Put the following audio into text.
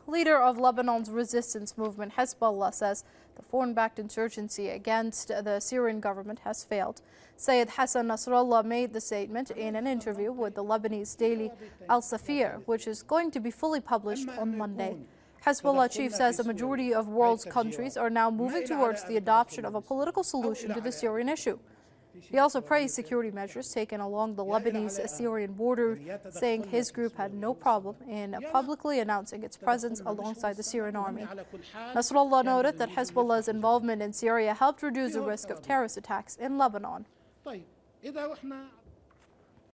leader of Lebanon's resistance movement Hezbollah, says the foreign-backed insurgency against the Syrian government has failed. Sayyid Hassan Nasrallah made the statement in an interview with the Lebanese daily Al Safir, which is going to be fully published on Monday. Hezbollah chief says a majority of world's countries are now moving towards the adoption of a political solution to the Syrian issue. He also praised security measures taken along the Lebanese-Syrian border, saying his group had no problem in publicly announcing its presence alongside the Syrian army. Nasrallah noted that Hezbollah's involvement in Syria helped reduce the risk of terrorist attacks in Lebanon.